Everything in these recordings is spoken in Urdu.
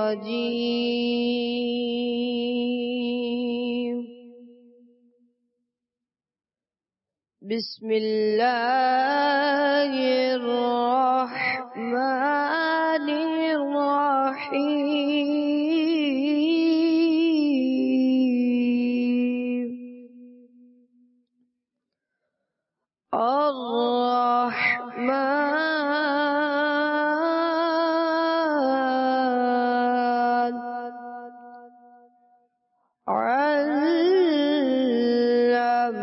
الرجيم بسم الله الرحمن الرحيم الرحمن علم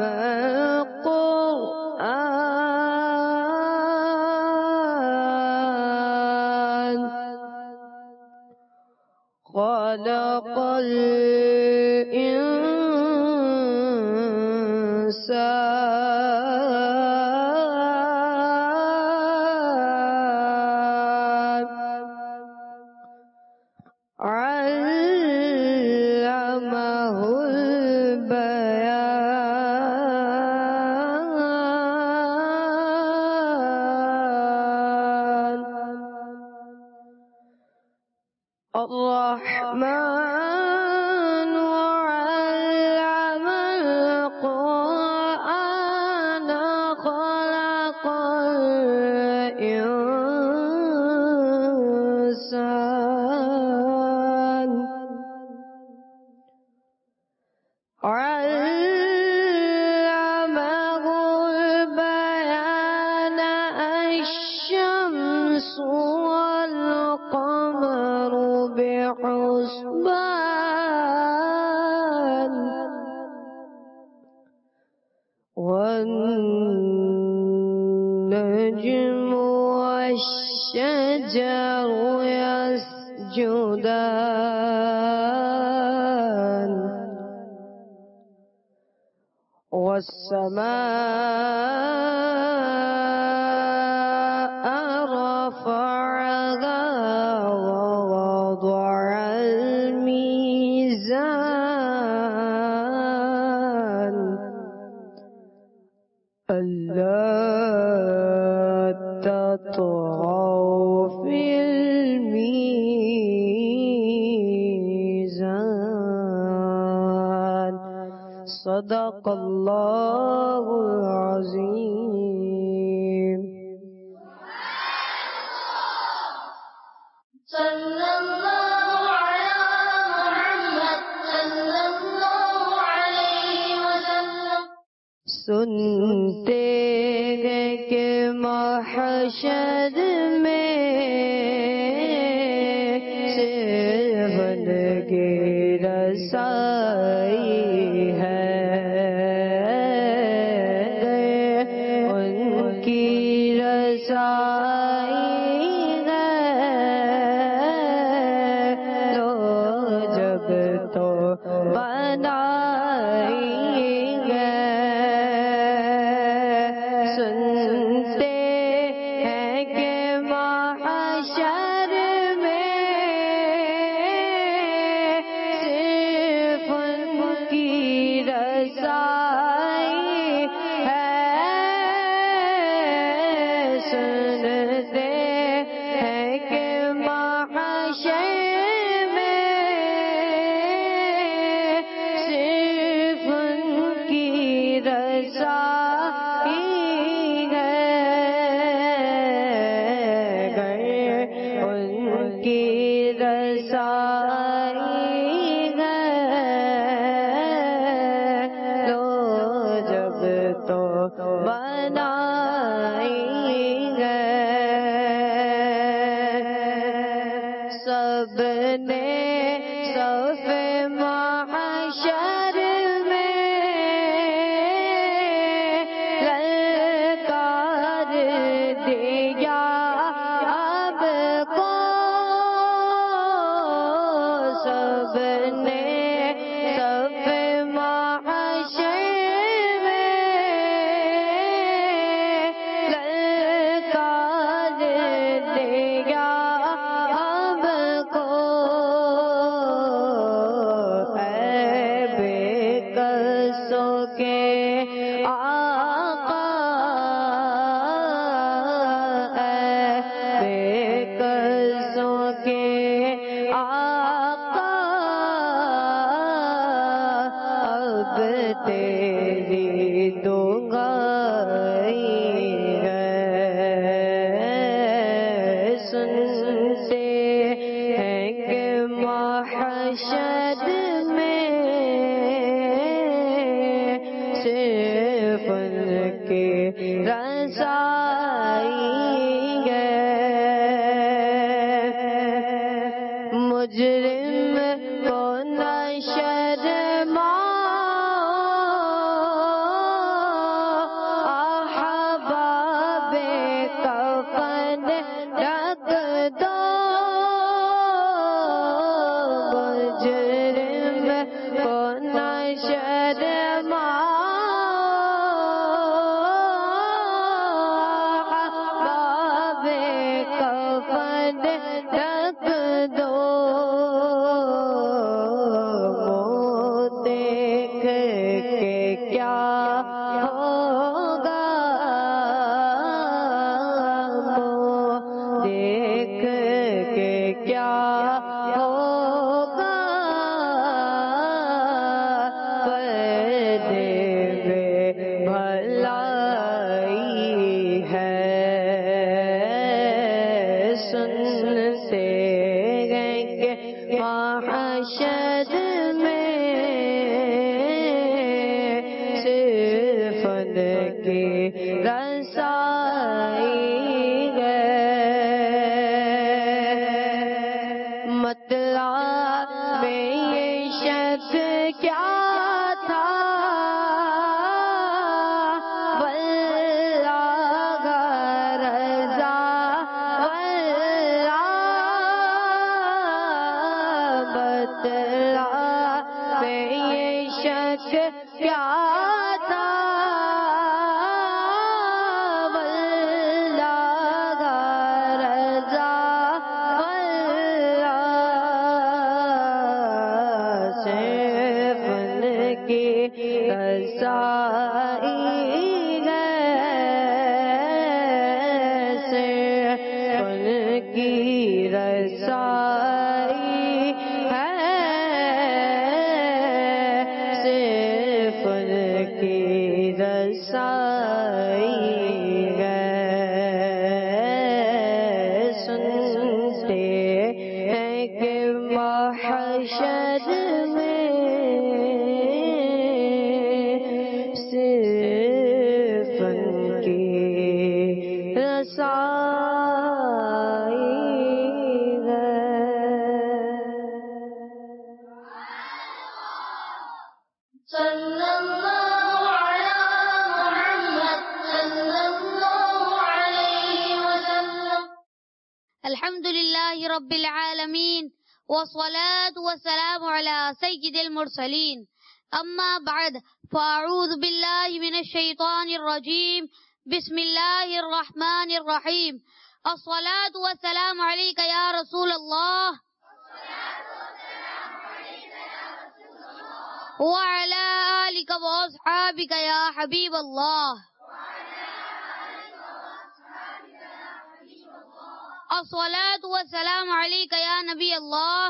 القرآن خلق الإنسان علمه البيان الرحمن علم القرآن خلق الإنسان علمه البيان الشمس والقمر بحسبان والنجم والشجر يسجدان والسماء رفعها ووضع الميزان ألا تطغوا في الميزان صدق الله العظيم. صلى الله على محمد صلى الله عليه وسلم. سنتے ہیں کہ محشر میں صرف ان کی رسائی ہے، ان کی رسائی ہے تو جب تو بنائی ہے. سنتے ہیں کہ محشر میں صرف ان کی رسائی ہے. سنتے ہیں کہ محشر میں صرف ان کی رسائی ہے. ان کی رسائی ہے تو جب تو بنائی ہے. سب نے صف محشر میں للکار دیا اب کو. سب نے صف محشر میں للکار دیا اب کو. محشر میں صرف ان کی رسائی ہے، مجرم کو نہ شرماؤ، احباب کفن ڈھک دو، مجرم کو نہ شرماؤ، احباب کفن ڈھک دو، منہ دیکھ کے کیا ہوگا، منہ دیکھ کے کیا ہوگا، پردے میں بھلائی ہے، سنتے ہیں کہ محشر میں صرف ان کی رسائی ہے، مطلب میں یہ شک کیا تھا، واللہ رضا واللہ، مطلب میں یہ شک کیا تھا، واللہ رضا واللہ، صرف ان کی رسائی ہے، صرف ان کی رسائی ہے، صرف ان کی رسائی ہے، سنتے ہیں کہ محشر میں صرف ان کی رسائی ہے۔ صلی اللہ علی محمد صلی اللہ علیہ وسلم۔ الحمد لله رب العالمين، والصلاة والسلام على سيد المرسلين، أما بعد، فأعوذ بالله من الشيطان الرجيم، بسم الله الرحمن الرحيم، الصلاة والسلام عليك يا رسول الله، وعلى آلك وأصحابك يا حبيب الله، الصلاة والسلام عليك يا نبي الله،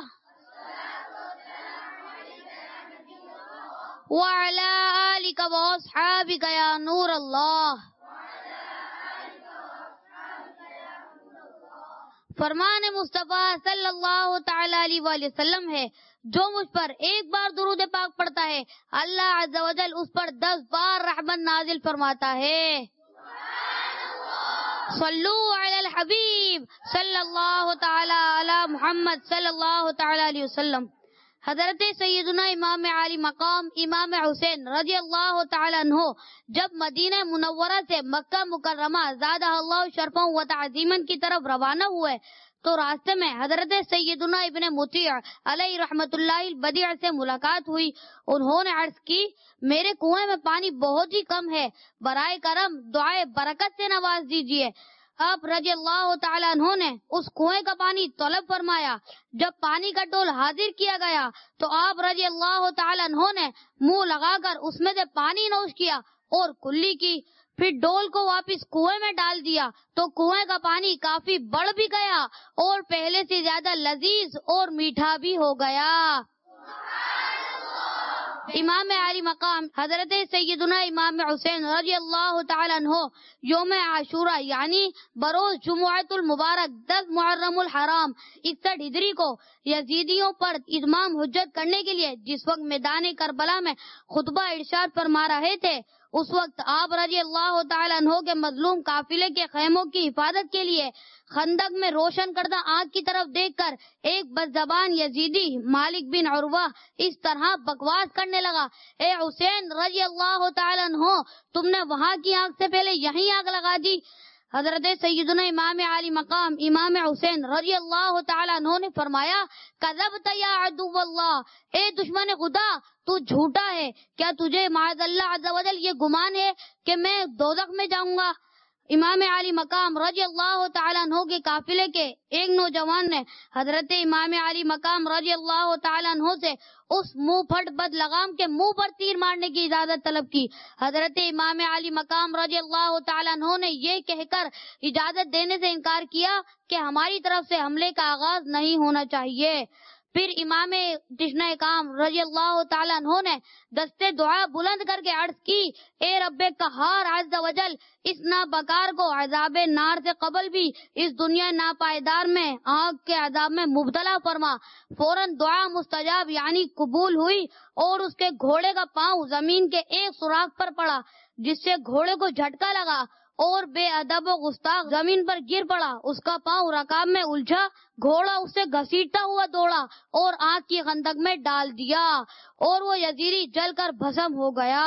وعلى آلك وأصحابك يا نور الله۔ فرمان مصطفیٰ صلی اللہ تعالی علیہ وآلہ وسلم ہے، جو مجھ پر ایک بار درود پاک پڑھتا ہے، اللہ عز و جل اس پر 10 بار رحمت نازل فرماتا ہے۔ صلو علی الحبیب صلی اللہ تعالی علی محمد صلی اللہ تعالی علیہ وسلم۔ حضرت سیدنا امام عالی مقام امام حسین رضی اللہ تعالی عنہ جب مدینہ منورہ سے مکہ مکرمہ زادہ اللہ شرفا و تعظیما کی طرف روانہ ہوئے تو راستے میں حضرت سیدنا ابن مطیع علیہ رحمت اللہ البدیع سے ملاقات ہوئی۔ انہوں نے عرض کی، میرے کنویں میں پانی بہت ہی کم ہے، برائے کرم دعائے برکت سے نواز دیجیے۔ آپ رضی اللہ تعالیٰ عنہ نے اس کنویں کا پانی طلب فرمایا۔ جب پانی کا ڈول حاضر کیا گیا تو آپ رضی اللہ تعالیٰ عنہ نے منہ لگا کر اس میں سے پانی نوش کیا اور کلی کی، پھر ڈول کو واپس کنویں میں ڈال دیا تو کنویں کا پانی کافی بڑھ بھی گیا اور پہلے سے زیادہ لذیذ اور میٹھا بھی ہو گیا۔ امام علی مقام حضرت سیدنا امام حسین رضی اللہ تعالیٰ عنہ یوم عاشورہ یعنی بروز جمعۃ المبارک 10 محرم الحرام 61 ہجری کو یزیدیوں پر اتمام حجت کرنے کے لیے جس وقت میدان کربلا میں خطبہ ارشاد فرما رہے تھے، اس وقت آپ رضی اللہ تعالیٰ عنہ کے مظلوم قافلے کے خیموں کی حفاظت کے لیے خندق میں روشن کردہ آگ کی طرف دیکھ کر ایک بد زبان یزیدی مالک بن عروہ اس طرح بکواس کرنے لگا: اے حسین رضی اللہ تعالیٰ عنہ، تم نے وہاں کی آگ سے پہلے یہیں آگ لگا دی۔ حضرت سیدنا امام علی مقام امام حسین رضی اللہ تعالیٰ عنہ نے فرمایا: کذبت یا عدو اللہ، اے دشمن خدا، تو جھوٹا ہے، کیا تجھے معاذ اللہ عز و جل یہ گمان ہے کہ میں دوزخ میں جاؤں گا؟ امام علی مقام رضی اللہ تعالیٰ عنہ کے قافلے کے ایک نوجوان نے حضرت امام علی مقام رضی اللہ تعالیٰ عنہ سے اس منہ پھٹ بد لگام کے منہ پر تیر مارنے کی اجازت طلب کی۔ حضرت امام علی مقام رضی اللہ تعالیٰ عنہ نے یہ کہہ کر اجازت دینے سے انکار کیا کہ ہماری طرف سے حملے کا آغاز نہیں ہونا چاہیے۔ پھر امام تشنہ کام رضی اللہ تعالیٰ عنہ نے دستے دعا بلند کر کے عرض کی: اے رب قہار عز و جل، اس نابکار کو عذاب نار سے قبل بھی اس دنیا ناپائیدار میں آگ کے عذاب میں مبتلا فرما۔ فوراً دعا مستجاب یعنی قبول ہوئی اور اس کے گھوڑے کا پاؤں زمین کے ایک سوراخ پر پڑا، جس سے گھوڑے کو جھٹکا لگا اور بے ادب و گستاخ زمین پر گر پڑا۔ اس کا پاؤں رکاب میں الجھا، گھوڑا اسے گھسیٹتا ہوا دوڑا اور آگ کی خندق میں ڈال دیا اور وہ یزیدی جل کر بھسم ہو گیا۔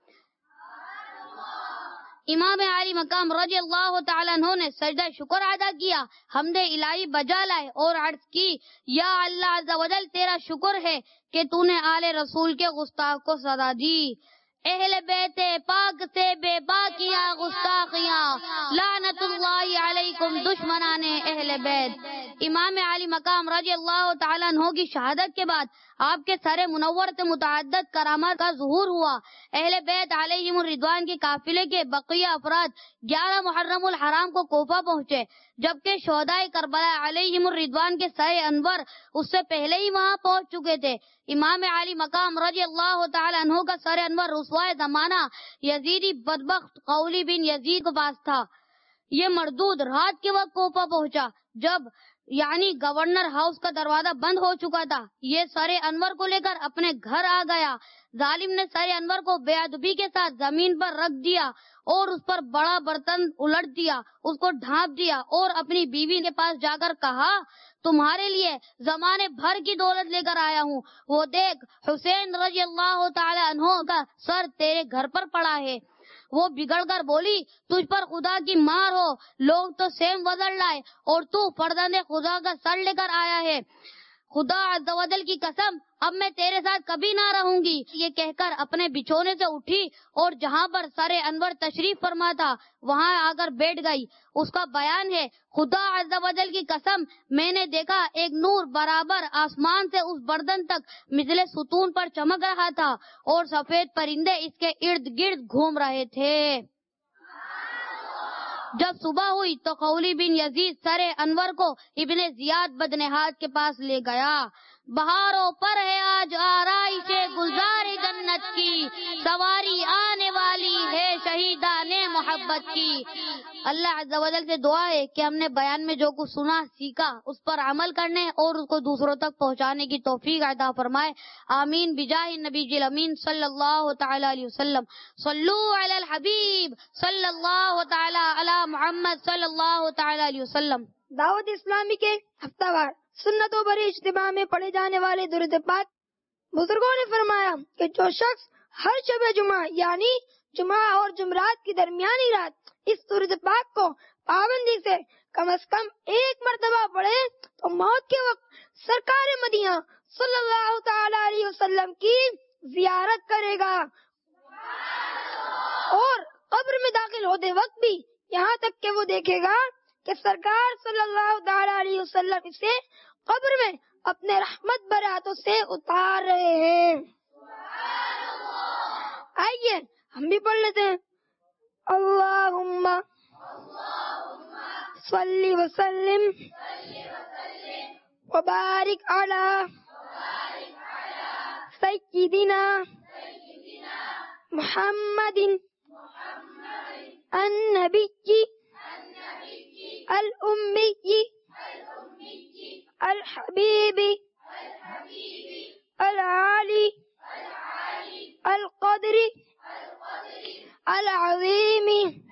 امام علی مقام رضی اللہ تعالیٰ عنہ نے سجدہ شکر ادا کیا، حمد الہی بجا لائے اور عرض کی: یا اللہ عز و جل، تیرا شکر ہے کہ تو نے آل رسول کے گستاخ کو سزا دی۔ اہل بیت پاک سے بے باکیاں گستاخیاں، لعنت اللہ علیکم دشمنان اہل بیت۔ امام علی مقام رضی اللہ تعالیٰ عنہ کی شہادت کے بعد آپ کے سر منور سے متعدد کرامات کا ظہور ہوا۔ اہل بیت علیہم الرضوان کے قافلے کے بقیہ افراد 11 محرم الحرام کو کوفہ پہنچے، جبکہ شہدائے کربلا علیہم الرضوان کے سر انور اس سے پہلے ہی وہاں پہنچ چکے تھے۔ امام علی مقام رضی اللہ تعالیٰ عنہ کا سر انور رسوائے زمانہ یزیدی بدبخت قولی بن یزید کے پاس تھا۔ یہ مردود رات کے وقت کوفہ پہنچا جب یعنی گورنر ہاؤس کا دروازہ بند ہو چکا تھا۔ یہ سر انور کو لے کر اپنے گھر آ گیا۔ ظالم نے سر انور کو بے ادبی کے ساتھ زمین پر رکھ دیا اور اس پر بڑا برتن الٹ دیا، اس کو ڈھانپ دیا اور اپنی بیوی کے پاس جا کر کہا: تمہارے لیے زمانے بھر کی دولت لے کر آیا ہوں، وہ دیکھ حسین رضی اللہ تعالی عنہ کا سر تیرے گھر پر پڑا ہے۔ وہ بگڑ کر بولی: تجھ پر خدا کی مار ہو، لوگ تو سیم وزن لائے اور تو فرزند خدا کا سر لے کر آیا ہے۔ خدا عز و جل کی قسم، اب میں تیرے ساتھ کبھی نہ رہوں گی۔ یہ کہہ کر اپنے بچھونے سے اٹھی اور جہاں پر سر انور تشریف فرما تھا وہاں آ کر بیٹھ گئی۔ اس کا بیان ہے: خدا عز و جل کی قسم، میں نے دیکھا ایک نور برابر آسمان سے اس بردن تک مثل ستون پر چمک رہا تھا اور سفید پرندے اس کے ارد گرد گھوم رہے تھے۔ جب صبح ہوئی تو قولی بن یزید سر انور کو ابن زیاد بدنہاد کے پاس لے گیا۔ بہاروں پر ہے آج آرائش گلزار جنت کی، سواری آنے والی ہے شہیدان محبت کی۔ اللہ عز و جل سے دعا ہے کہ ہم نے بیان میں جو کچھ سنا سیکھا اس پر عمل کرنے اور اس کو دوسروں تک پہنچانے کی توفیق عطا فرمائے، آمین بجاہ نبی جی الامین صلی اللہ تعالی علیہ وسلم۔ صلو علی الحبیب صلی اللہ تعالی علی محمد صلی اللہ تعالی علیہ وسلم۔ دعوت اسلامی کے ہفتہ وار سنتوں پر اجتماع میں پڑھے جانے والے درود پاک، بزرگوں نے فرمایا کہ جو شخص ہر شب جمعہ یعنی جمعہ اور جمعرات کی درمیانی رات اس درود پاک کو پابندی سے کم از کم ایک مرتبہ پڑھے تو موت کے وقت سرکار مدینہ صلی اللہ تعالی علیہ وسلم کی زیارت کرے گا اور قبر میں داخل ہوتے وقت بھی یہاں تک کہ وہ دیکھے گا کہ سرکار صلی اللہ تعالی علیہ وسلم اسے قبر میں اپنے رحمت بھرے ہاتھوں سے اتار رہے ہیں۔ آئیے ہم بھی پڑھ لیتے ہیں۔ اللہم صلی وسلم وبارک علی سیدنا محمد النبی الأمی الحبیب العالی القدر العظیم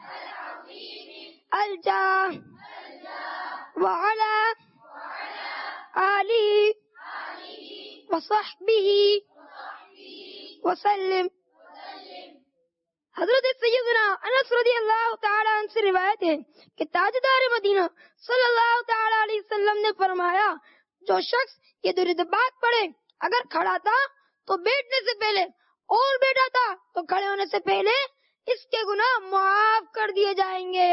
الجاہ وعلى آلہ وصحبہ وسلم. حضرت سیدنا انس رضی اللہ تعالیٰ عنہ سے روایت ہے کہ تاجدار مدینہ صلی اللہ تعالیٰ علیہ وسلم نے فرمایا، جو شخص یہ درود پاک پڑھے اگر کھڑا تھا تو بیٹھنے سے پہلے اور بیٹھا تھا تو کھڑے ہونے سے پہلے اس کے گناہ معاف کر دیے جائیں گے.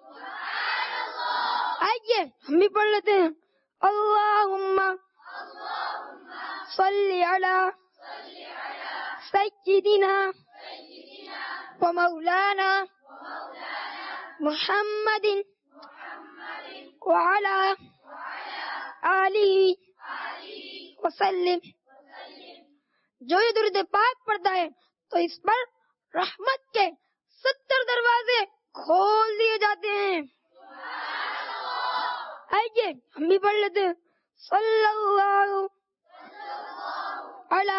آئیے ہم بھی پڑھ لیتے ہیں. اللہم صلی علی سیدنا و مولانا محمد وعلی آلہ وسلم. جو یہ درود پاک پڑھتا ہے تو اس پر رحمت کے 70 دروازے کھول دیے جاتے ہیں. آئیے ہم بھی پڑھ لیتے ہیں. صلی اللہ علی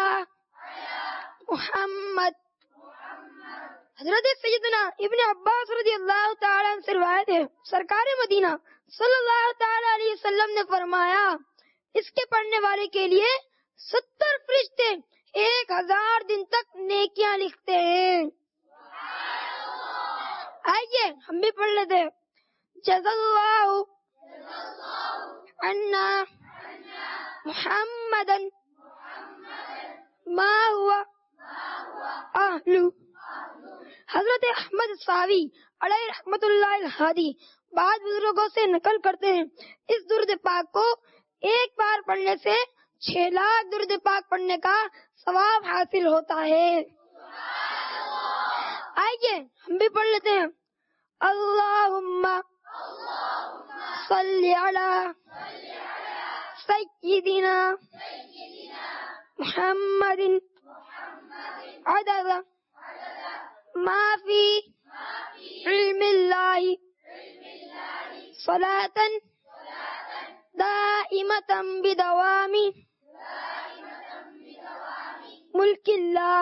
محمد. حضرت سیدنا ابن عباس رضی اللہ تعالیٰ عنہ سے روایت ہے، سرکار مدینہ صلی اللہ تعالیٰ علیہ وسلم نے فرمایا، اس کے پڑھنے والے کے لیے 70 فرشتے 1000 دن تک نیکیاں لکھتے ہیں. آئیے ہم بھی پڑھ لیتے ہیں. جزا اللہ عنا محمدا ما ہوا اہلو. حضرت احمد صاوی علیہ رحمت اللہ الہادی بعض بزرگوں سے نقل کرتے ہیں، اس درود پاک کو ایک بار پڑھنے سے 6 لاکھ درود پاک پڑھنے کا ثواب حاصل ہوتا ہے. آئیے ہم بھی پڑھ لیتے ہیں. اللہم صلی علی سیدنا محمد عدد ما فی علم اللہ صلاة دائمة بدوام ملک اللہ.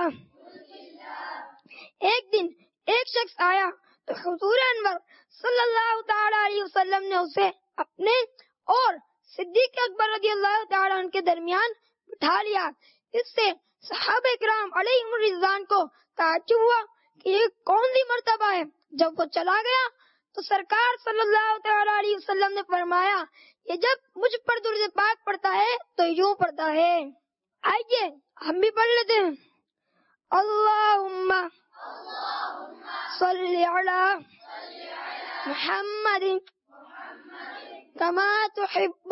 ایک دن ایک شخص آیا تو حضور انور صلی اللہ تعالی علیہ وسلم نے اسے اپنے اور صدیق اکبر رضی اللہ تعالی عنہ کے درمیان بٹھا لیا. اس سے صحابہ کرام علیہم الرضوان کو تعجب ہوا کہ یہ کون سی مرتبہ ہے. جب وہ چلا گیا تو سرکار صلی اللہ تعالی علیہ وسلم نے فرمایا، یہ جب مجھ پر درود پاک پڑھتا ہے تو یوں پڑھتا ہے. آئیے ہم بھی پڑھ لیتے ہیں. اللہم صلی علی محمد کما تحب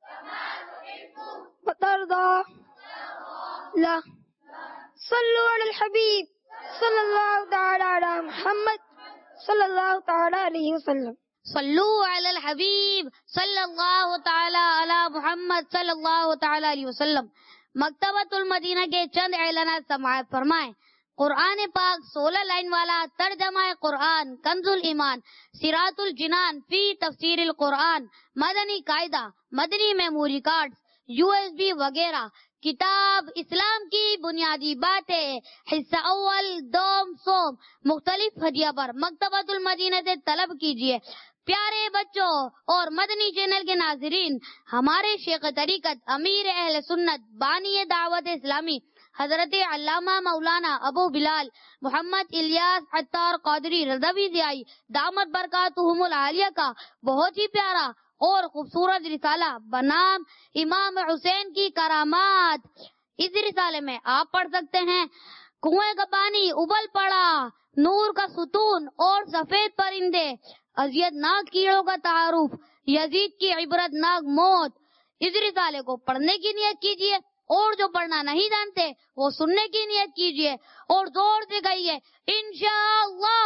وترضى. لا صلوا علی الحبیب صلی اللہ تعالی علی محمد صلی اللہ تعالی علیہ وسلم. صلو علی الحبیب صلی اللہ تعالی علی محمد صلی اللہ تعالی علیہ وسلم. مکتبۃ المدینہ کے چند اعلانات سماعت فرمائیں. قرآن پاک 16 لائن والا ترجمہ قرآن کنز الایمان، صراط الجنان فی تفسیر القرآن، مدنی قاعدہ، مدنی میموری کارڈز، USB وغیرہ، کتاب اسلام کی بنیادی باتیں، حصہ اول، دوم، سوم، مختلف ہدیہ پر مکتبۃ المدینہ سے طلب کیجیے. پیارے بچوں اور مدنی چینل کے ناظرین، ہمارے شیخ طریقت امیر اہل سنت بانی دعوت اسلامی حضرت علامہ مولانا ابو بلال محمد الیاس عطار قادری رضوی ضیائی دامت برکاتہم العالیہ کا بہت ہی پیارا اور خوبصورت رسالہ بنام امام حسین کی کرامات. اس رسالے میں آپ پڑھ سکتے ہیں: کنویں کا پانی ابل پڑا، نور کا ستون اور سفید پرندے، اذیت ناک کیڑوں کا تعارف، یزید کی عبرت ناک موت. اس رسالے کو پڑھنے کی نیت کیجیے اور جو پڑھنا نہیں جانتے وہ سننے کی نیت کیجیے اور زور سے کہیے انشاءاللہ.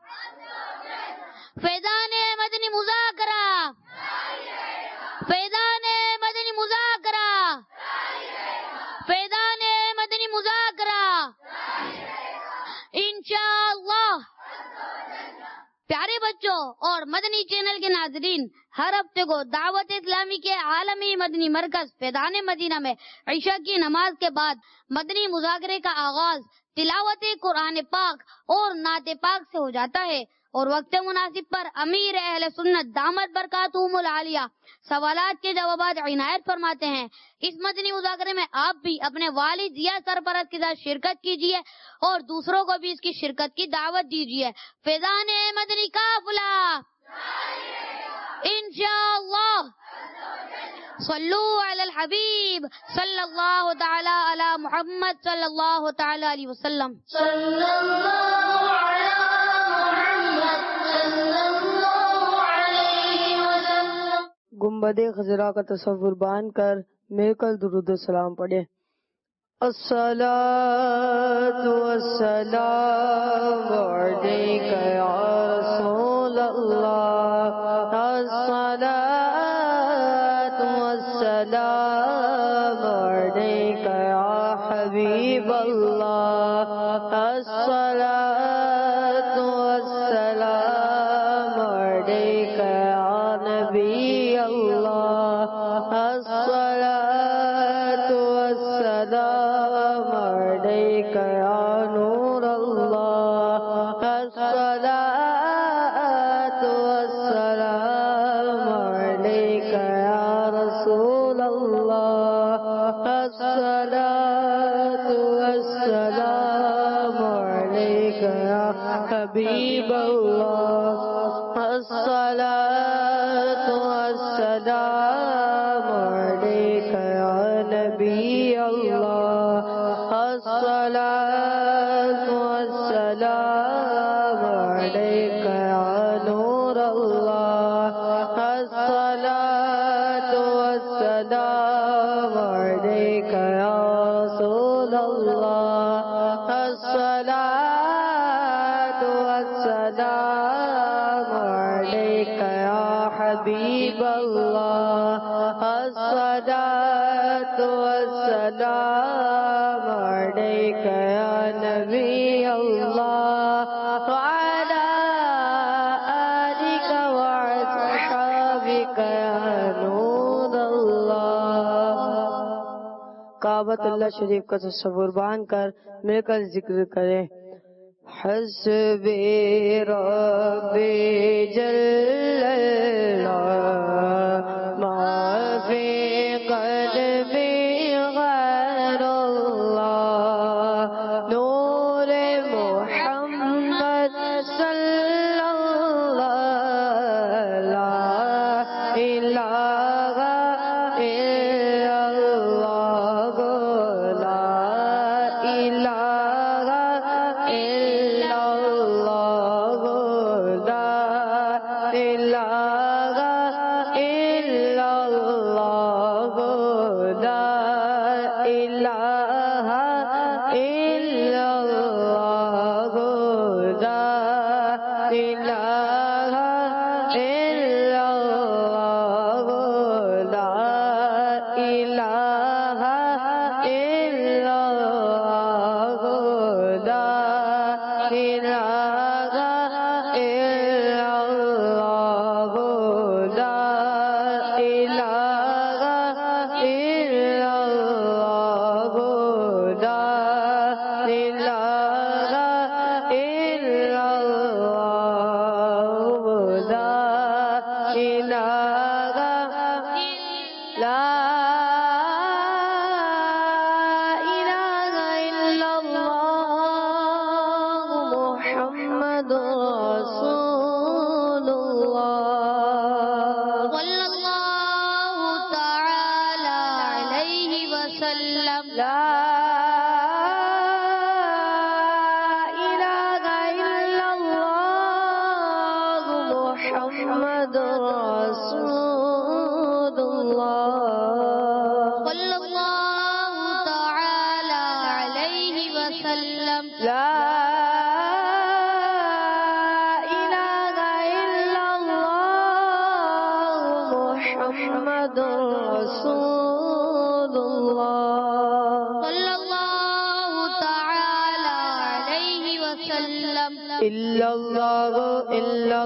فیضان مدنی مذاکرہ، فیضان مدنی مذاکرہ، فیضان مدنی مذاکرہ. بھائیوں اور مدنی چینل کے ناظرین، ہر ہفتے کو دعوت اسلامی کے عالمی مدنی مرکز فیضان مدینہ میں عشاء کی نماز کے بعد مدنی مذاکرے کا آغاز تلاوت قرآن پاک اور نعت پاک سے ہو جاتا ہے، اور وقت مناسب پر امیر اہل سنت دامت برکاتہم العالیہ سوالات کے جوابات عنایت فرماتے ہیں۔ اس مدنی مذاکرے میں آپ بھی اپنے والد یا سرپرست کے ساتھ شرکت کیجیے اور دوسروں کو بھی اس کی شرکت کی دعوت دیجیے۔ فیضان مدنی قافلہ انشاءاللہ صلو علی الحبیب صلی اللہ تعالی علی محمد صلی اللہ تعالی علیہ وسلم۔ صلی اللہ علی محمد صلی اللہ علیہ وسلم۔ گنبد خضرا کا تصور باندھ کر مل کر درود و سلام پڑھیں۔ الصلاۃ والسلام علیک یا رسول اللہ، الصلاۃ والسلام علیک یا حبیب اللہ، الصلاۃ والسلام علیک یا نبی اللہ، الصلاۃ والسلام علیک یا نور اللہ، الصلاۃ والسلام علیک یا رسول اللہ، الصلاۃ والسلام علیک یا حبیب اللہ، الصلاۃ والسلام علیک یا نبی اللہ، الصلاۃ والسلام علیک یا نور اللہ، الصلاۃ والسلام علیک یا رسول اللہ، الصلاۃ والسلام علیک یا حبیب اللہ، الصلاۃ والسلام علیک یا نبی اللہ، وعلی آلک واصحابک یا نور اللہ۔ کعبۃ اللہ شریف کا تصور باندھ کر مل کر ذکر کریں۔ حسبی ربی جل اللہ ما فی قلبی غیر اللہ، نور محمد صلی اللہ، لا الہ الا اللہ، لا الہ الا اللہ، لا الہ الا اللہ، لا الہ الا اللہ، لا الہ الا اللہ، لا الہ الا اللہ، لا الہ الا اللہ، لا الہ الا اللہ، لا الہ الا اللہ، لا الہ لا الہ الا اللہ محمد رسول اللہ۔ صلی اللہ تعالی علیہ وسلم۔ لا الہ الا اللہ محمد رسول اللہ۔ صلی اللہ تعالی علیہ وسلم۔ لا الہ الا اللہ محمد رسول اللہ۔ صلی اللہ تعالی علیہ وسلم۔ الا اللہ الا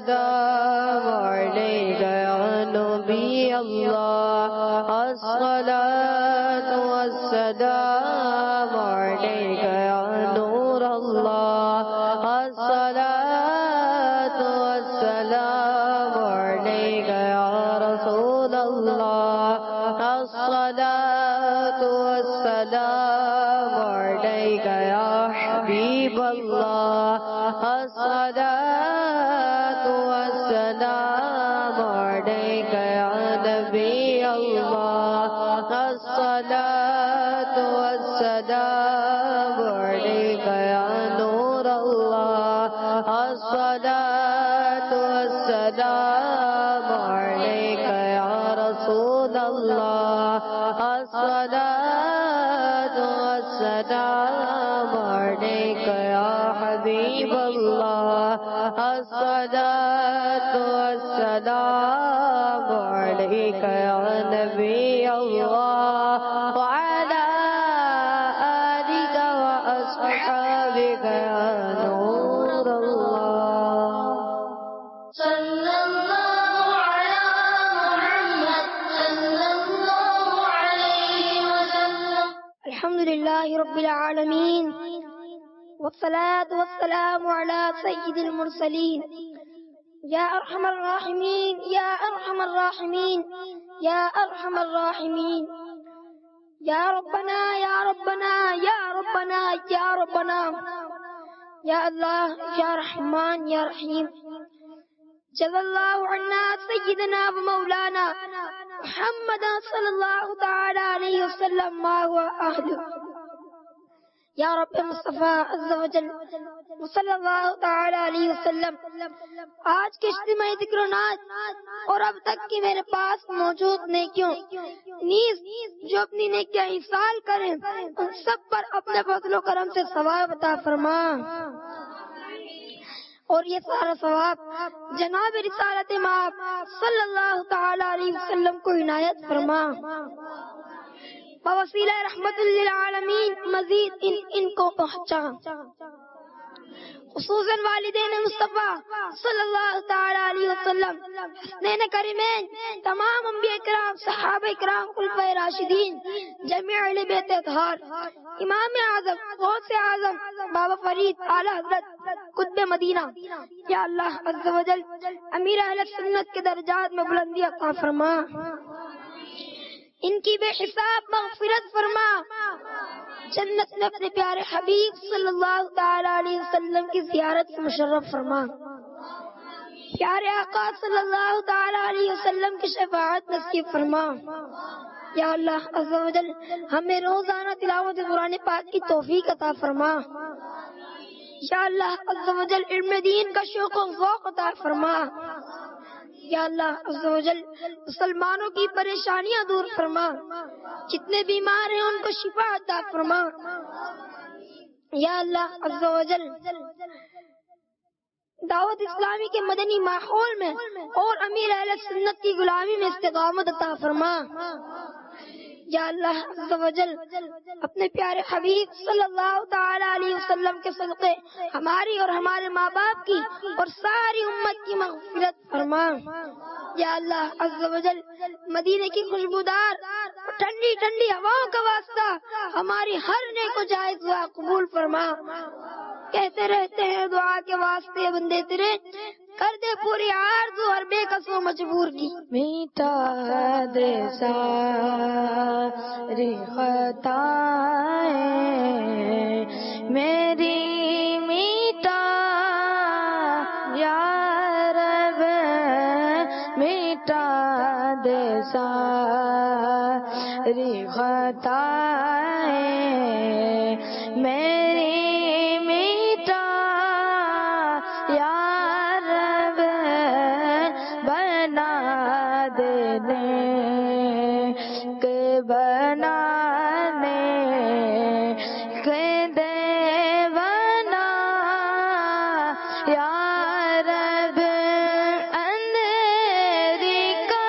السلام عليك يا نبي الله الصلاة والسلام عليك يا نور الله الصلاة والسلام عليك يا رسول الله الصلاة والسلام عليك يا حبيب الله الصلاة والسلام عليك يا نبي الله الصلاة والسلام عليك يا نور الله الصلاة والسلام عليك يا رسول الله الصلاة والسلام عليك يا حبيب الله الصلاة والسلام عليك يا نبي الله وعلى آلك وأصحابك يا نور الله صلى الله على محمد صلى الله عليه وسلم. الحمد لله رب العالمين والصلاة والسلام على سيد المرسلين يا أرحم الراحمين يا أرحم الراحمين يا أرحم الراحمين يا ربنا يا ربنا يا ربنا يا ربنا يا الله يا رحمن يا رحيم جزا الله عنا سيدنا ومولانا محمد صلى الله تعالى عليه وسلم ما هو أهله یا رب مصطفیٰ عز و جل صلی اللہ تعالی علیہ وسلم. آج کے اجتماعی ذکر و ناز اور اب تک کی میرے پاس موجود نیکیوں نیز جو اپنی نیکیاں ایصال کریں ان سب پر اپنے فضل و کرم سے ثواب عطا فرما، اور یہ سارا ثواب جناب رسالت مآب صلی اللہ تعالی علیہ وسلم کو عنایت فرما. بوسیلہ رحمت للعالمین مزید ان کو پہنچا، خصوصاً والدین مصطفیٰ صلی اللہ تعالی علیہ وسلم، حسنین کریمین، تمام انبیاء کرام، صحابہ کرام، خلفائے راشدین، جمیع اہل بیت اطہار، امام اعظم، غوث اعظم، بابا فرید، اعلیٰ حضرت قطب مدینہ. یا اللہ عز و جل امیر اہل سنت کے درجات میں بلندی عطا فرما، ان کی بے حساب مغفرت فرما، جنت میں اپنے پیارے حبیب صلی اللہ تعالی علیہ وسلم کی زیارت سے مشرف فرما، پیارے آقا صلی اللہ تعالی علیہ وسلم کی شفاعت نصیب فرما. یا اللہ عز و جل ہمیں روزانہ تلاوت قرآن پاک کی توفیق عطا فرما. یا اللہ عز و جل علم دین کا شوق و ذوق عطا فرما. یا اللہ عز و جل مسلمانوں کی پریشانیاں دور فرما، جتنے بیمار ہیں ان کو شفا عطا فرما. یا اللہ عز و جل دعوت اسلامی کے مدنی ماحول میں اور امیر اہل سنت کی غلامی میں استقامت عطا فرما. یا اللہ عز و جل اپنے پیارے حبیب صلی اللہ تعالی علیہ وسلم کے صدقے ہماری اور ہمارے ماں باپ کی اور ساری امت کی مغفرت فرما. یا اللہ عز و جل مدینے کی خوشبودار ٹھنڈی ٹھنڈی ہواؤں کا واسطہ ہماری ہر نیک و جائز دعا قبول فرما. کہتے رہتے ہیں دعا کے واسطے بندے تیرے، کر دے پوری آرزو ہر بے کس و مجبور کی. میٹا دے ساری خطائیں میری، میٹا یا رب، میٹا دے ساری خطائیں میری، میٹا یا رب، بنا دینے کے بنانے کے دیوانا یا رب، اندھیری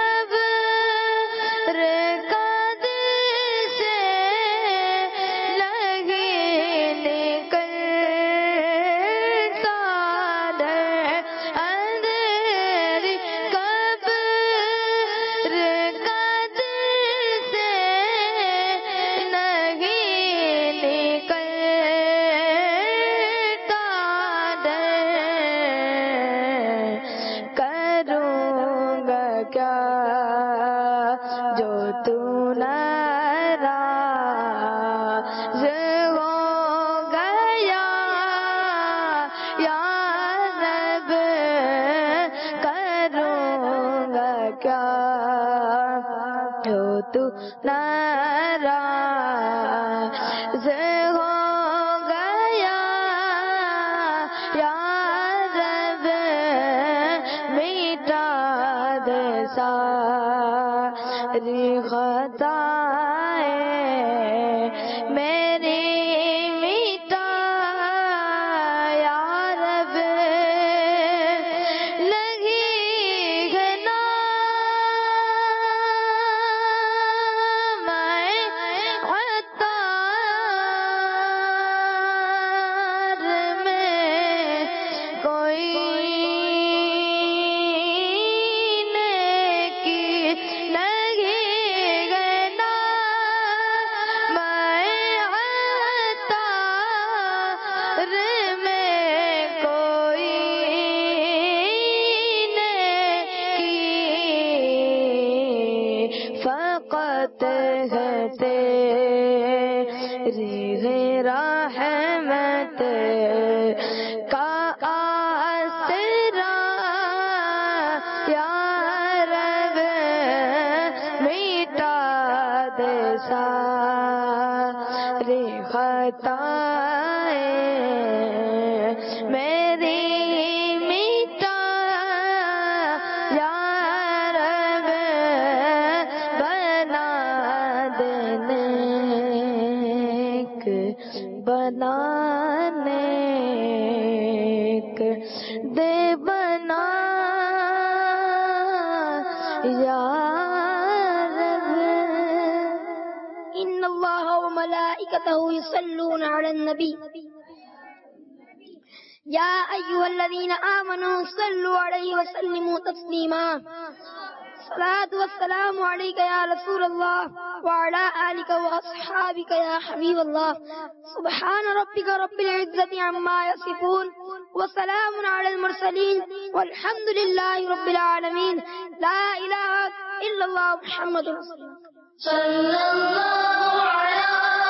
قبر کا دل سے لگی تو ناراض ہو گیا یا رب مٹا دے ساری خطائیں میری مٹا یا رب لگی گنا میں عطار میں کوئی نیکی لگی گنا میں عطار میں کوئی نیکی فقط ہے تیری رحمت کا آسرا یا رب مٹا دے ساری خطائیں میری مٹا یا رب بنا دے نیک بنانے دے بنا یا رب إن الله وملائكته يصلون على النبي يا أيها الذين آمنوا صلوا عليه وسلموا تسليما الصلاة والسلام عليك يا رسول الله وعلى آلك وأصحابك يا حبيب الله سبحان ربك رب العزة عما يصفون وسلام على المرسلين والحمد لله رب العالمين لا إله إلا الله محمد رسول الله صلی اللہ علی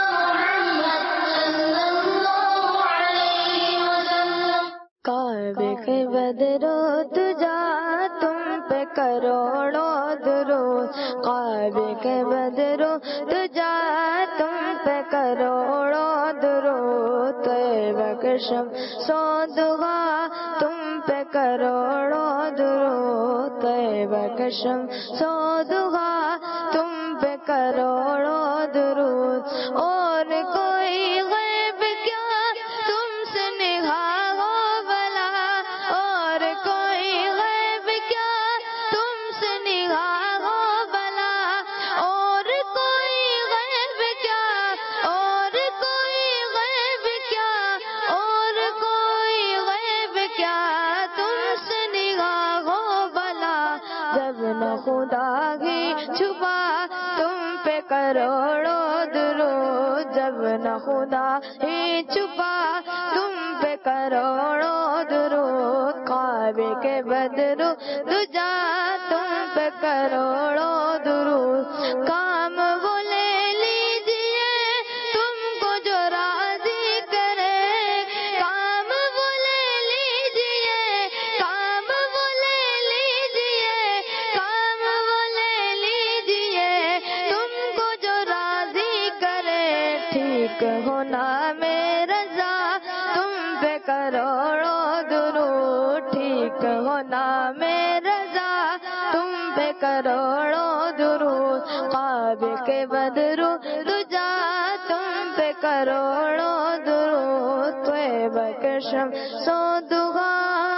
محمد صلی اللہ علیہ وسلم کعبے کے بدرو تجا تم پہ کروڑوں درود کعبے کے بدرو تجا تم پہ کروڑوں درود طیبہ کے شمس و دعا تم پہ کروڑوں درود طیبہ کے شمس و دعا تم پہ کروڑوں درود اور کوئی غیب کیا تم سے نگاہ ہو بلا اور کوئی غیب کیا تم سے نگاہ ہو بلا اور کوئی غیب کیا اور کوئی غیب کیا اور کوئی غیب کیا تم سے نگاہ ہو بلا جب نہ خدا ہی چھپا تم پہ کروڑوں درود جب نہ خدا ہی چھپا تم پہ کروڑوں درود کعبے کے بدرو دجا تم پہ کروڑوں درود کام وہ لے لیجئے تم کو جو راضی کرے کام وہ لے لیجئے کام وہ لے لیجئے کام وہ لے لیجئے تم کو جو راضی کرے ٹھیک ہونا میں رضا تم پہ کروڑوں درود ٹھیک ہونا میں رضا تم پہ کروڑوں درود کعبے کے بدرو دجا تم پہ کروڑوں درود طیبہ کے شمس و دعا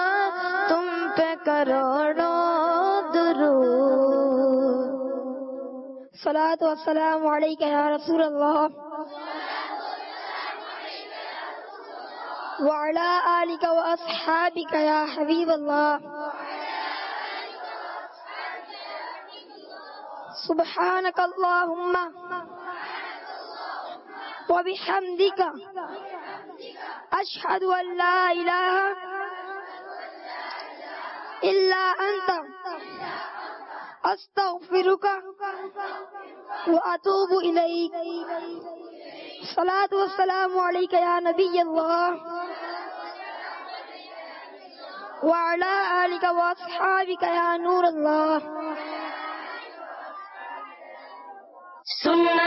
تم پہ کروڑوں درود الصلاة والسلام عليك يا رسول الله وعلى آلك وأصحابك يا حبيب الله سبحانك اللهم وبحمدك أشهد أن لا إله إلا أنت أستغفرك وأتوب إليك الصلاة والسلام عليك يا نبي الله وعلى آلك وأصحابك يا نور الله سنت